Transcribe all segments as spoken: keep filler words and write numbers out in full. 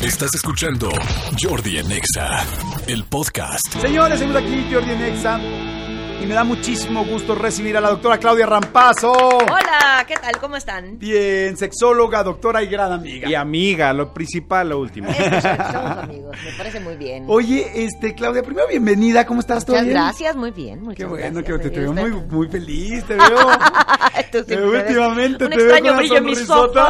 Estás escuchando Jordi en Exa, el podcast. Señores, seguimos aquí, Jordi en Exa. Y me da muchísimo gusto recibir a la doctora Claudia Rampazzo. Hola, ¿qué tal? ¿Cómo están? Bien, sexóloga, doctora y gran amiga. Y amiga, lo principal, lo último. Eso, somos amigos, me parece muy bien. Oye, este, Claudia, primero bienvenida, ¿cómo estás? ¿Todo Muchas bien? gracias, muy bien, muchas Qué bueno, gracias. que te, te veo Usted- muy, muy feliz, te veo. Tú sí te me veo ves últimamente, un te veo extraño con brillo una en mis sonrisota.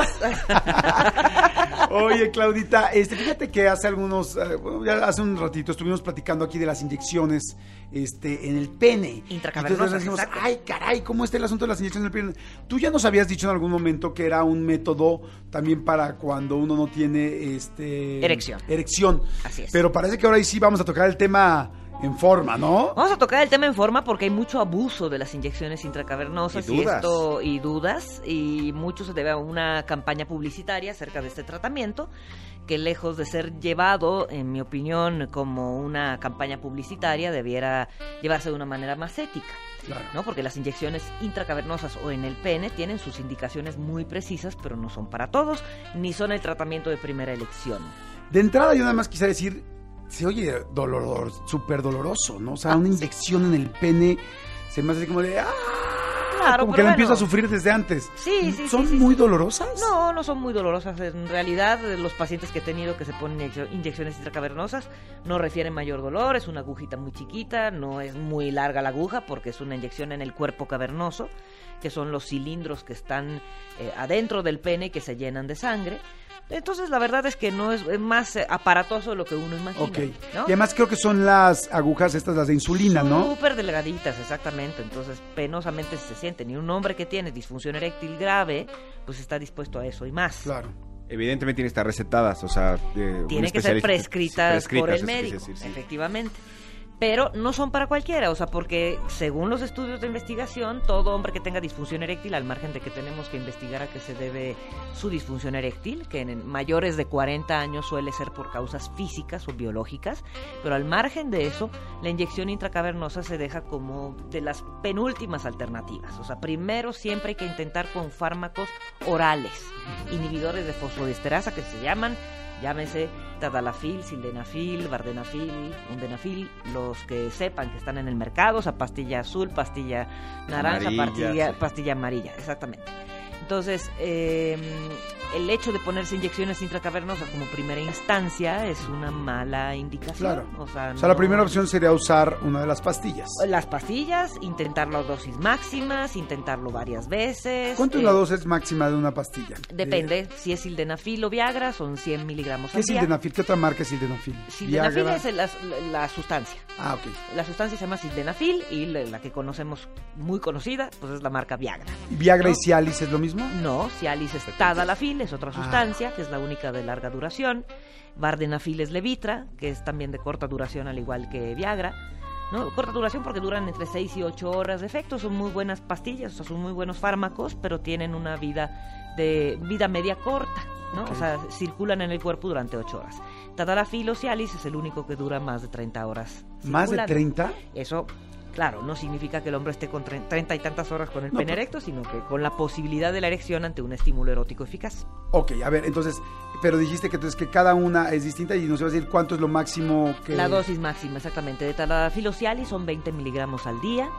ojos. Oye, Claudita, este, fíjate que hace algunos, eh, bueno, ya hace un ratito estuvimos platicando aquí de las inyecciones este, en el pene. Intracavernosas, Entonces decimos, exacto. ay, caray, ¿cómo está el asunto de las inyecciones en el pene? Tú ya nos habías dicho en algún momento que era un método también para cuando uno no tiene este Erección. Erección. Así es. Pero parece que ahora sí vamos a tocar el tema en forma, ¿no? Vamos a tocar el tema en forma porque hay mucho abuso de las inyecciones intracavernosas Y dudas. esto y dudas y mucho se debe a una campaña publicitaria acerca de este tratamiento que lejos de ser llevado, en mi opinión, como una campaña publicitaria, debiera llevarse de una manera más ética. Claro. ¿No? Porque las inyecciones intracavernosas o en el pene tienen sus indicaciones muy precisas, pero no son para todos, ni son el tratamiento de primera elección. De entrada yo nada más quisiera decir, se oye dolor, súper doloroso, ¿no? O sea, Ah, una sí. inyección en el pene se me hace como de, ¡ah! Claro, como que pero la bueno. empiezo a sufrir desde antes. Sí, sí, ¿Son sí, sí, muy sí. dolorosas? No, no son muy dolorosas. En realidad, los pacientes que he tenido que se ponen inyeccio- inyecciones intracavernosas no refieren mayor dolor. Es una agujita muy chiquita, no es muy larga la aguja porque es una inyección en el cuerpo cavernoso, que son los cilindros que están eh, adentro del pene y que se llenan de sangre. Entonces, la verdad es que no es, es más eh, aparatoso de lo que uno imagina. Ok. ¿no? Y además creo que son las agujas estas, las de insulina, ¿no? Súper delgaditas, exactamente. Entonces, penosamente se sienten. Y un hombre que tiene disfunción eréctil grave, pues está dispuesto a eso y más. Claro. Evidentemente tienen que estar recetadas, o sea... de un Tienen que ser especialista- prescritas, sí, prescritas, por el eso quise médico, decir, sí. efectivamente. Pero no son para cualquiera, o sea, porque según los estudios de investigación, todo hombre que tenga disfunción eréctil, al margen de que tenemos que investigar a qué se debe su disfunción eréctil, que en mayores de cuarenta años suele ser por causas físicas o biológicas, pero al margen de eso, la inyección intracavernosa se deja como de las penúltimas alternativas. O sea, primero siempre hay que intentar con fármacos orales, inhibidores de fosfodiesterasa que se llaman, llámese tadalafil, sildenafil, vardenafil, undenafil, los que sepan que están en el mercado, o sea, pastilla azul, pastilla naranja, Amarilla, pastilla, sí. pastilla amarilla, exactamente. Entonces, eh, el hecho de ponerse inyecciones intracavernosas como primera instancia es una mala indicación. Claro. O sea, O sea, la no- primera opción sería usar una de las pastillas. Las pastillas, intentar las dosis máximas, intentarlo varias veces. ¿Cuánto es eh, la dosis máxima de una pastilla? Depende, Eh, si es sildenafil o Viagra, son cien miligramos ¿Qué al es día. sildenafil? ¿Qué otra marca es sildenafil? Sildenafil Viagra. es el- la, la sustancia. Ah, ok. La sustancia se llama sildenafil y la, la que conocemos muy conocida, pues es la marca Viagra. ¿Y Viagra ¿No? y Cialis es lo mismo? No, Cialis es tadalafil, es otra Ah. sustancia, que es la única de larga duración. Vardenafil es Levitra, que es también de corta duración al igual que Viagra. ¿No? Corta duración porque duran entre seis y ocho horas de efecto, son muy buenas pastillas, o sea, son muy buenos fármacos, pero tienen una vida de vida media corta, ¿no? Ok. O sea, circulan en el cuerpo durante ocho horas. Tadalafil o Cialis es el único que dura más de treinta horas. ¿Más de circulando. treinta? Eso, claro, no significa que el hombre esté con tre- treinta y tantas horas con el No, pene pero- erecto, sino que con la posibilidad de la erección ante un estímulo erótico eficaz. Ok, a ver, entonces, pero dijiste que entonces que cada una es distinta y nos ibas a decir cuánto es lo máximo que... La dosis máxima, exactamente. De tadalafil o Cialis son veinte miligramos al día.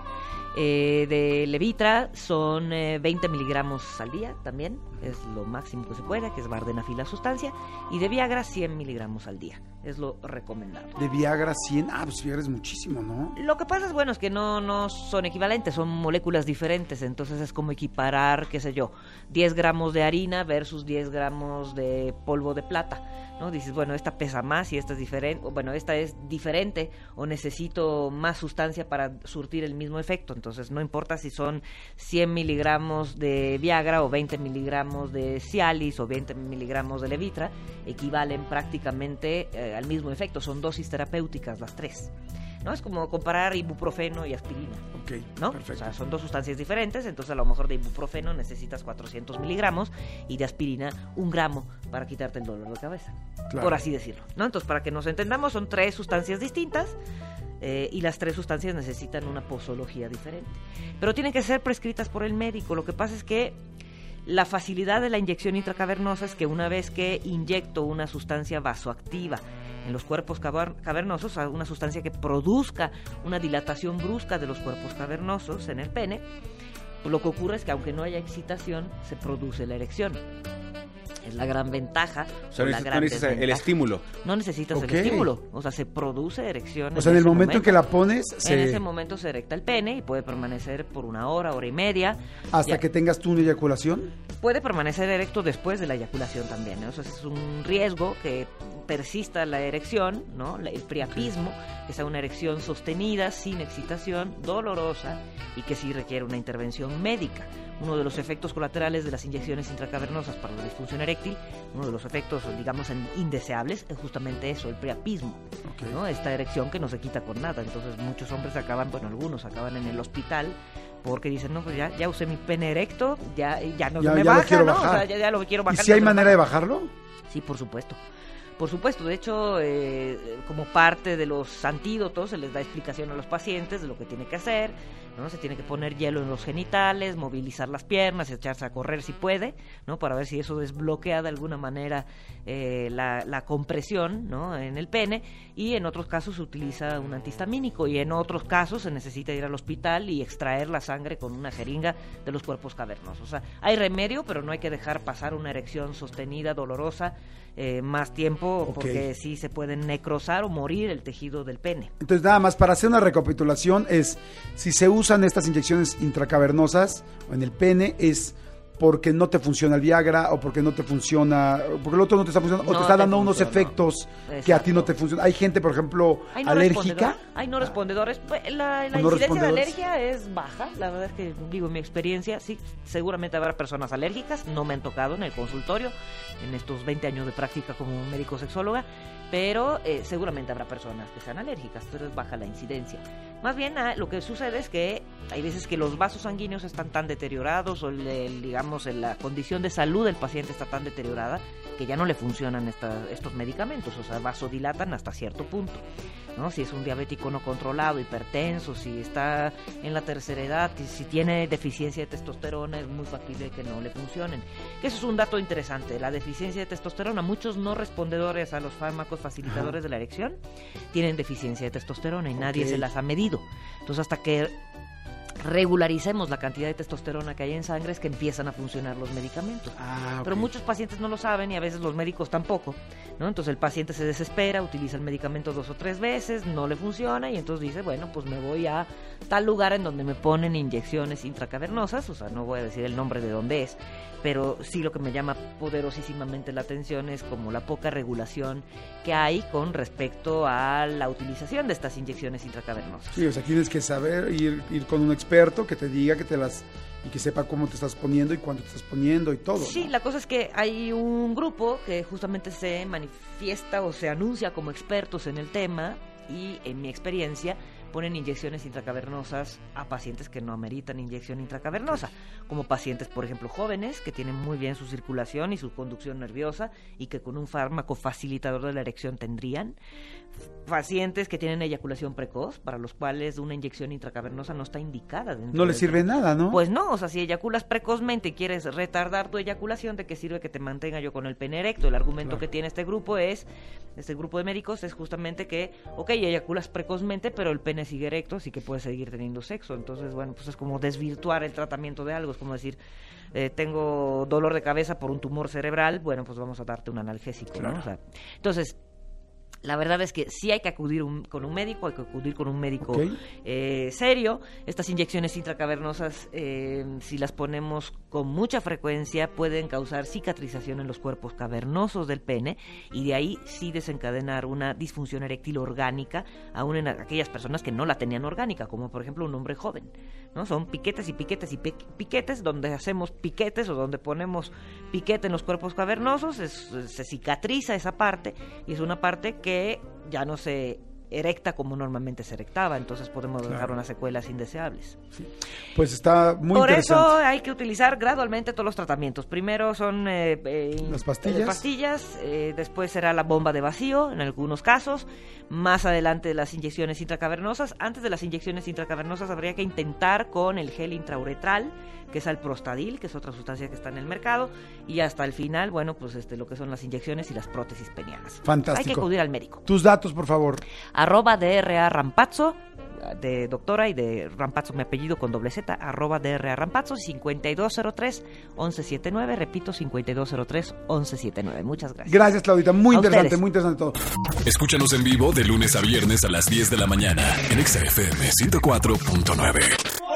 Eh, de Levitra son eh, veinte miligramos al día también, es lo máximo que se puede, que es vardenafil la sustancia, y de Viagra cien miligramos al día, es lo recomendado. De Viagra cien, ah, pues Viagra es muchísimo, ¿no? Lo que pasa es, bueno, es que no, no son equivalentes, son moléculas diferentes, entonces es como equiparar, qué sé yo, diez gramos de harina versus diez gramos de polvo de plata, ¿no? Dices, bueno, esta pesa más y esta es diferente, o bueno, esta es diferente o necesito más sustancia para surtir el mismo efecto, entonces no importa si son cien miligramos de Viagra o veinte miligramos de Cialis o veinte miligramos de Levitra, equivalen prácticamente eh, al mismo efecto, son dosis terapéuticas las tres. ¿No? Es como comparar ibuprofeno y aspirina, Ok, ¿no? perfecto. O sea, son dos sustancias diferentes, entonces a lo mejor de ibuprofeno necesitas cuatrocientos miligramos y de aspirina un gramo para quitarte el dolor de cabeza, Claro. por así decirlo, ¿no? Entonces, para que nos entendamos, son tres sustancias distintas eh, y las tres sustancias necesitan una posología diferente. Pero tienen que ser prescritas por el médico. Lo que pasa es que La facilidad de la inyección intracavernosa es que una vez que inyecto una sustancia vasoactiva en los cuerpos cavernosos, una sustancia que produzca una dilatación brusca de los cuerpos cavernosos en el pene, lo que ocurre es que aunque no haya excitación, se produce la erección. Es la gran ventaja. O sea, o la no gran necesitas el estímulo. No necesitas Ok. el estímulo. O sea, se produce erección. O sea, en el ese momento en que la pones, En se- ese momento se erecta el pene y puede permanecer por una hora, hora y media. hasta Ya. que tengas tú una eyaculación. Puede permanecer erecto después de la eyaculación también, ¿no? O sea, es un riesgo que persista la erección, ¿no? La- El priapismo, que sea una erección sostenida, sin excitación, dolorosa y que sí requiere una intervención médica. Uno de los efectos colaterales de las inyecciones intracavernosas para la disfunción eréctil, uno de los efectos, digamos, en- indeseables, es justamente eso, el priapismo, Ok. ¿no? Esta erección que no se quita con nada. Entonces muchos hombres acaban, bueno, algunos acaban en el hospital porque dicen, no, pues ya, ya usé mi pene erecto, ya, ya no Ya- se me ya lo baja, quiero ¿no? bajar. O sea, ya, ya lo quiero ¿Y bajar. si hay no se me manera de baja. bajarlo? Sí, por supuesto. Por supuesto, de hecho, eh, como parte de los antídotos, se les da explicación a los pacientes de lo que tiene que hacer, ¿no? Se tiene que poner hielo en los genitales, movilizar las piernas, echarse a correr si puede, ¿no? Para ver si eso desbloquea de alguna manera eh, la, la compresión, ¿no? En el pene, y en otros casos se utiliza un antihistamínico, y en otros casos se necesita ir al hospital y extraer la sangre con una jeringa de los cuerpos cavernosos. O sea, hay remedio, pero no hay que dejar pasar una erección sostenida, dolorosa, eh, más tiempo, Ok. porque sí se puede necrosar o morir el tejido del pene. Entonces, nada más, para hacer una recapitulación, es si se usan estas inyecciones intracavernosas o en el pene, es porque no te funciona el Viagra o porque no te funciona, porque el otro no te está funcionando, o No te está te dando unos funciona. efectos que a ti no Exacto. te funcionan. Hay gente, por ejemplo, Hay no alérgica. respondedores. Hay no respondedores. Pues, La, la ¿O no incidencia de respondedores? alergia es baja. La verdad es que, digo, en mi experiencia, sí, seguramente habrá personas alérgicas. No me han tocado en el consultorio, en estos veinte años de práctica como médico sexóloga, pero eh, seguramente habrá personas que sean alérgicas, pero es baja la incidencia. Más bien, ah, lo que sucede es que hay veces que los vasos sanguíneos están tan deteriorados o, el, el, digamos, el- la condición de salud del paciente está tan deteriorada que ya no le funcionan esta- estos medicamentos, o sea, vasodilatan hasta cierto punto, ¿no? Si es un diabético no controlado, hipertenso, si está en la tercera edad, y si tiene deficiencia de testosterona, es muy factible que no le funcionen. Que eso es un dato interesante, la deficiencia de testosterona. Muchos no respondedores a los fármacos facilitadores de la erección tienen deficiencia de testosterona y nadie Ok. se las ha medido. Entonces, hasta que regularicemos la cantidad de testosterona que hay en sangre es que empiezan a funcionar los medicamentos. Ah, Pero ok. muchos pacientes no lo saben y a veces los médicos tampoco, ¿no? Entonces el paciente se desespera, utiliza el medicamento dos o tres veces, no le funciona y entonces dice, bueno, pues me voy a tal lugar en donde me ponen inyecciones intracavernosas, o sea, no voy a decir el nombre de dónde es, pero sí lo que me llama poderosísimamente la atención es como la poca regulación que hay con respecto a la utilización de estas inyecciones intracavernosas. Sí, o sea, tienes que saber, ir, ir con un experto que te diga que te las y que sepa cómo te estás poniendo y cuándo te estás poniendo y todo. Sí, ¿no? la cosa es que hay un grupo que justamente se manifiesta o se anuncia como expertos en el tema y en mi experiencia ponen inyecciones intracavernosas a pacientes que no ameritan inyección intracavernosa, como pacientes, por ejemplo, jóvenes que tienen muy bien su circulación y su conducción nerviosa y que con un fármaco facilitador de la erección tendrían, pacientes que tienen eyaculación precoz, para los cuales una inyección intracavernosa no está indicada. dentro No le del sirve nada, ¿no? Pues no, o sea, si eyaculas precozmente y quieres retardar tu eyaculación, ¿de qué sirve que te mantenga yo con el pene erecto? El argumento Claro. que tiene este grupo es, este grupo de médicos, es justamente que, ok, eyaculas precozmente, pero el pene sigue erecto, así que puedes seguir teniendo sexo. Entonces, bueno, pues es como desvirtuar el tratamiento de algo, es como decir, eh, tengo dolor de cabeza por un tumor cerebral, bueno, pues vamos a darte un analgésico, Claro. ¿no? O sea, entonces, la verdad es que sí hay que acudir un- con un médico, hay que acudir con un médico Ok. eh, serio. Estas inyecciones intracavernosas, eh, si las ponemos con mucha frecuencia, pueden causar cicatrización en los cuerpos cavernosos del pene y de ahí sí desencadenar una disfunción eréctil orgánica, aún en aquellas personas que no la tenían orgánica, como por ejemplo un hombre joven, ¿no? Son piquetes y piquetes y pe- piquetes, donde hacemos piquetes o donde ponemos piquete en los cuerpos cavernosos, es- se cicatriza esa parte y es una parte que ya no se erecta como normalmente se erectaba, entonces podemos Claro. dejar unas secuelas indeseables. Pues está muy Por interesante. eso hay que utilizar gradualmente todos los tratamientos. Primero son eh, eh, Las pastillas. eh, pastillas, eh, después será la bomba de vacío en algunos casos, más adelante las inyecciones intracavernosas. Antes de las inyecciones intracavernosas habría que intentar con el gel intrauretral, que es el Prostadil, que es otra sustancia que está en el mercado, y hasta el final, bueno, pues este lo que son las inyecciones y las prótesis penianas. Fantástico. Hay que acudir al médico. Tus datos, por favor. Arroba D R A Rampazzo, de doctora, y de Rampazzo mi apellido con doble Z, arroba D R A Rampazzo, cincuenta y dos cero tres, once setenta y nueve, repito, cincuenta y dos cero tres, once setenta y nueve. Muchas gracias. Gracias, Claudita. Muy A interesante, ustedes. muy interesante todo. Escúchanos en vivo de lunes a viernes a las diez de la mañana en Exa F M ciento cuatro punto nueve.